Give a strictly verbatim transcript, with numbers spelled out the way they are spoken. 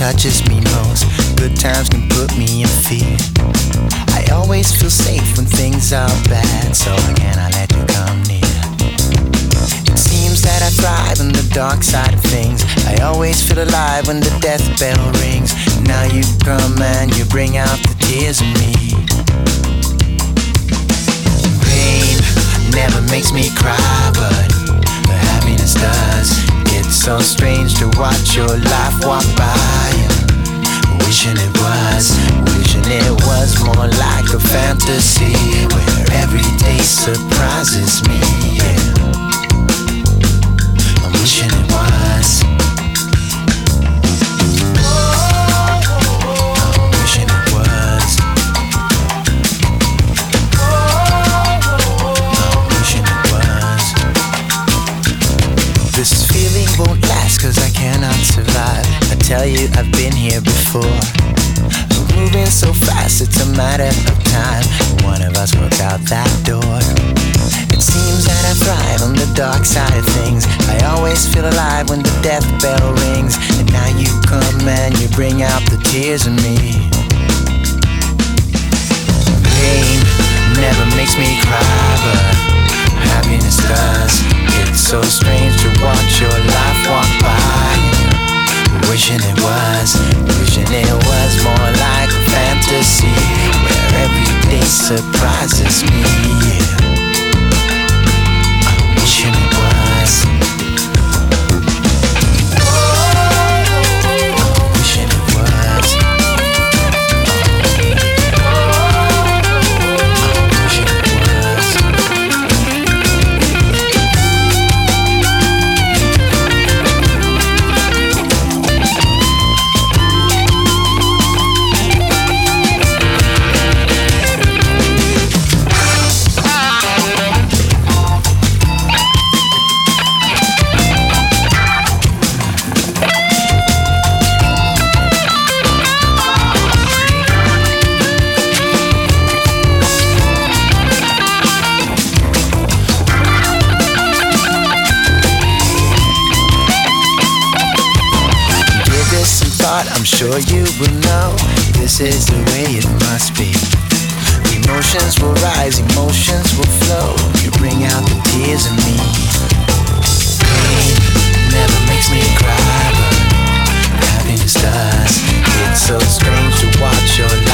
touches me most. Good times can put me in fear. I always feel safe when things are bad, so again I let you come near. It seems that I thrive on the dark side of things. I always feel alive when the death bell rings. Now you come and you bring out the tears in me. Pain never makes me cry, but the happiness does. It's so strange to watch your life walk by. Wishing it was, wishing it was more like a fantasy where every day surprises me. Yeah. I'm wishing it was. I'm wishing it was. I'm wishing it was. This feeling won't last, cause I cannot survive. I tell you, I've been here before. Moving so fast, it's a matter of time. One of us walks out that door. It seems that I thrive on the dark side of things. I always feel alive when the death bell rings. And now you come and you bring out the tears in me. Pain never makes me cry, but happiness does. It's so strange to watch your life walk by. Wishing it was, wishing it was more like a fantasy where every day surprises me. Yeah. I'm wishing it was. I'm wishing it was. I'm wishing it was. I'm sure you will know this is the way it must be. Emotions will rise, emotions will flow. You bring out the tears in me. Pain never makes me cry, but happiness does. It's so strange to watch your